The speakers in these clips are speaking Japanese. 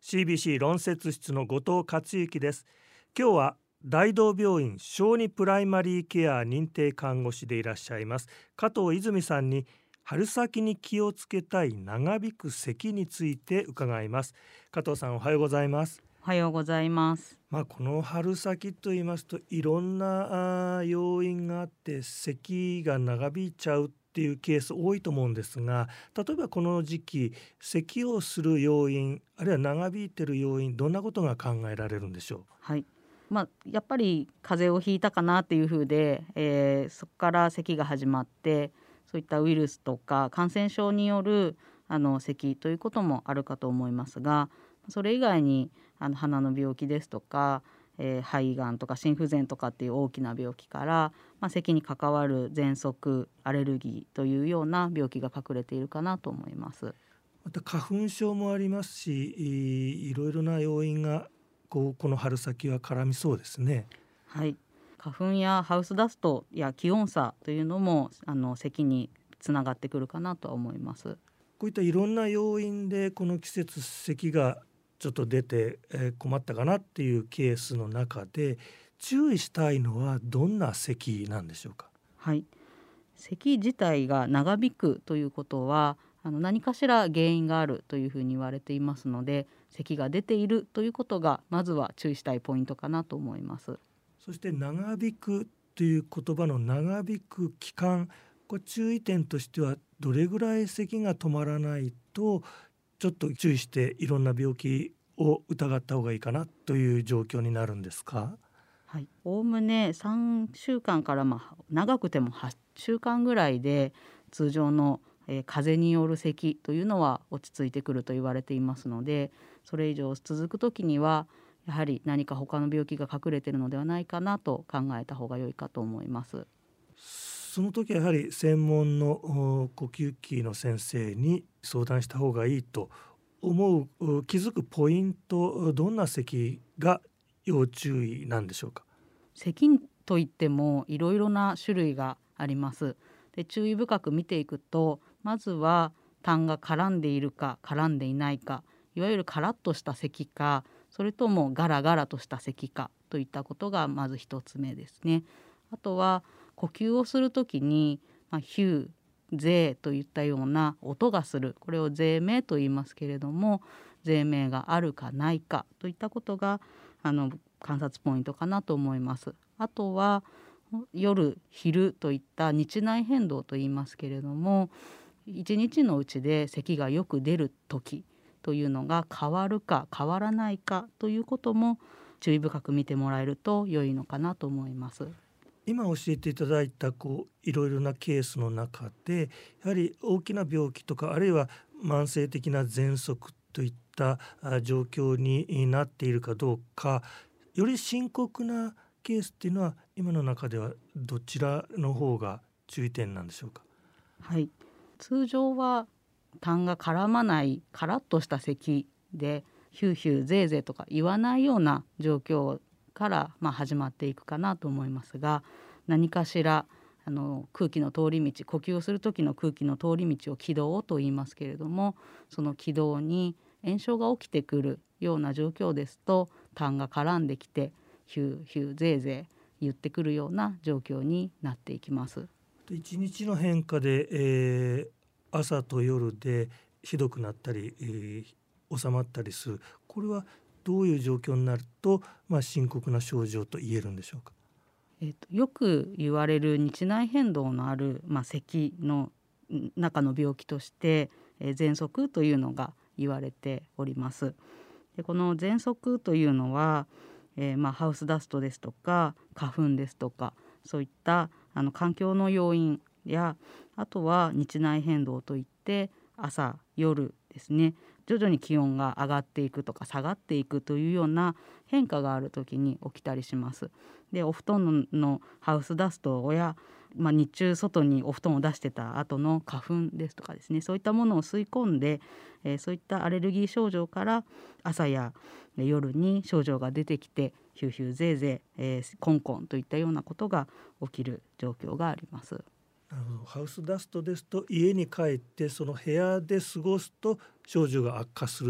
CBC 論説室の後藤克之です。今日は大同病院小児プライマリーケア認定看護師でいらっしゃいます加藤泉さんに、春先に気をつけたい長引く咳について伺います。加藤さん、おはようございます。 おはようございます。 この春先と言いますと、いろんな要因があって咳が長引いちゃうっていうケース多いと思うんですが、例えばこの時期咳をする要因、あるいは長引いている要因、どんなことが考えられるんでしょう。 はい。やっぱり風邪をひいたかなっていう風で、そこから咳が始まって、そういったウイルスとか感染症による咳ということもあるかと思いますが、それ以外に鼻の病気ですとか、肺がんとか心不全とかっていう大きな病気から、咳に関わる喘息、アレルギーというような病気が隠れているかなと思います。 また花粉症もありますし、いろいろな要因がこの春先は絡みそうですね。 はい。花粉やハウスダストや気温差というのも咳につながってくるかなとは思います。 こういったいろんな要因でこの季節咳がちょっと出て、困ったかなっていうケースの中で注意したいのはどんな咳なんでしょうか。 はい。咳自体が長引くということは何かしら原因があるというふうに言われていますので、咳が出ているということがまずは注意したいポイントかなと思います。 そして長引くという言葉の長引く期間、これ注意点としてはどれぐらい咳が止まらないとちょっと注意していろんな病気を疑った方がいいかなという状況になるんですか。 はい。おおむね3週間から長くても8週間ぐらいで通常の風邪による咳というのは落ち着いてくると言われていますので、それ以上続く時にはやはり何か他の病気が隠れているのではないかなと考えた方が良いかと思います。 その時はやはり専門の呼吸器の先生に相談した方がいいと思う気づくポイント、どんな咳が要注意なんでしょうか。 咳といってもいろいろな種類があります。で、注意深く見ていくと、まずは痰が絡んでいるか絡んでいないか、いわゆるカラッとした咳か、それともガラガラとした咳かといったことがまず一つ目ですね。あとは呼吸をするときに、ヒューゼーといったような音がする、これをゼー鳴と言いますけれども、ゼー鳴があるかないかといったことが観察ポイントかなと思います。あとは夜昼といった日内変動と言いますけれども、一日のうちで咳がよく出る時というのが変わるか変わらないかということも注意深く見てもらえると良いのかなと思います。 今教えていただいたいろいろなケースの中で、やはり大きな病気とか、あるいは慢性的な喘息といった状況になっているかどうか、より深刻なケースっていうのは今の中ではどちらの方が注意点なんでしょうか。 はい。通常は痰が絡まないカラッとした咳でヒューヒューゼーゼーとか言わないような状況から始まっていくかなと思いますが、何かしら空気の通り道、呼吸をする時の空気の通り道を気道と言いますけれども、その気道に炎症が起きてくるような状況ですと、痰が絡んできてヒューヒューゼーゼー言ってくるような状況になっていきます。 一日の変化で、朝と夜でひどくなったり、収まったりする、これはどういう状況になると、深刻な症状と言えるんでしょうか。 よく言われる日内変動のある、咳の中の病気として、喘息というのが言われております。で、この喘息というのは、ハウスダストですとか花粉ですとか、そういった環境の要因や、あとは日内変動といって朝夜ですね、徐々に気温が上がっていくとか下がっていくというような変化がある時に起きたりします。で、お布団のハウスダストや、日中外にお布団を出してた後の花粉ですとかですね、そういったものを吸い込んで、そういったアレルギー症状から朝や夜に症状が出てきてヒューヒューゼーゼー、コンコンといったようなことが起きる状況があります。 なるほど。ハウスダストですと家に帰ってその部屋で過ごすと症状が悪化する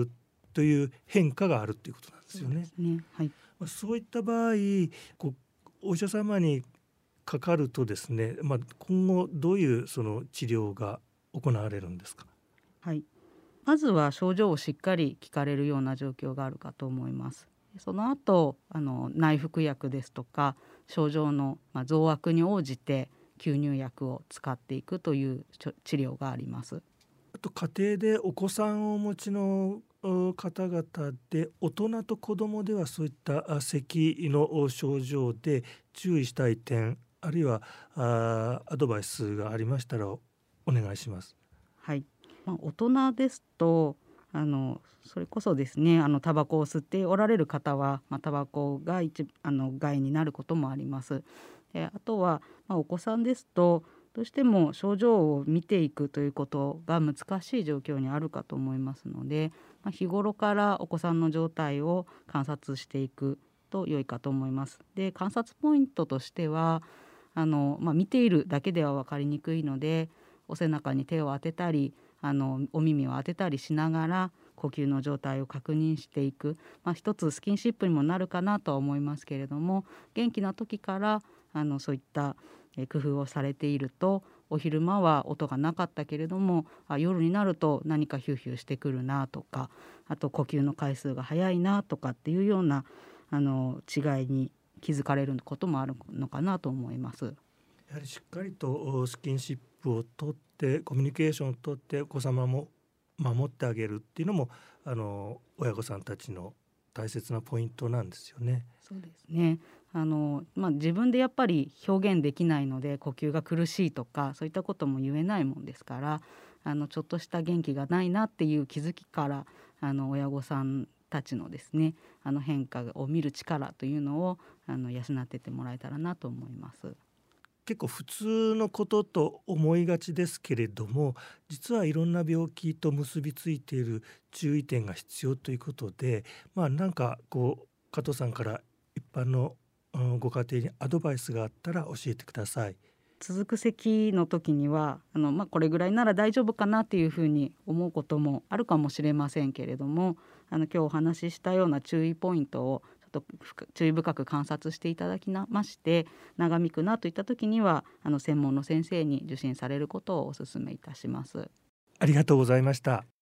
という変化があるということなんですよね。 そうですね。はい。 そういった場合こうお医者様にかかるとですね、今後どういうその治療が行われるんですか？ はい。まずは症状をしっかり聞かれるような状況があるかと思います。その後内服薬ですとか症状の増悪に応じて吸入薬を使っていくという治療があります。 あと家庭でお子さんをお持ちの方々で大人と子どもではそういった咳の症状で注意したい点あるいはアドバイスがありましたらお願いします。 はい。大人ですとそれこそですねタバコを吸っておられる方は、タバコが害になることもあります。であとは、お子さんですとどうしても症状を見ていくということが難しい状況にあるかと思いますので、日頃からお子さんの状態を観察していくと良いかと思います。で観察ポイントとしては見ているだけでは分かりにくいのでお背中に手を当てたりお耳を当てたりしながら呼吸の状態を確認していく、一つスキンシップにもなるかなとは思いますけれども、元気な時からそういった工夫をされているとお昼間は音がなかったけれども夜になると何かヒューヒューしてくるなとか、あと呼吸の回数が早いなとかっていうような違いに気づかれることもあるのかなと思います。 やはりしっかりとスキンシップをとってコミュニケーションをとってお子様も守ってあげるっていうのも親御さんたちの大切なポイントなんですよね。 そうですね。自分でやっぱり表現できないので呼吸が苦しいとかそういったことも言えないもんですから、ちょっとした元気がないなっていう気づきから親御さんたちのですね変化を見る力というのを養ってってもらえたらなと思います。 結構普通のことと思いがちですけれども、実はいろんな病気と結びついている注意点が必要ということで、なんか加藤さんから一般のご家庭にアドバイスがあったら教えてください。 続く咳の時にはこれぐらいなら大丈夫かなっていうふうに思うこともあるかもしれませんけれども、今日お話ししたような注意ポイントをちょっと注意深く観察していただきまして長引くなといった時には専門の先生に受診されることをお勧めいたします。 ありがとうございました。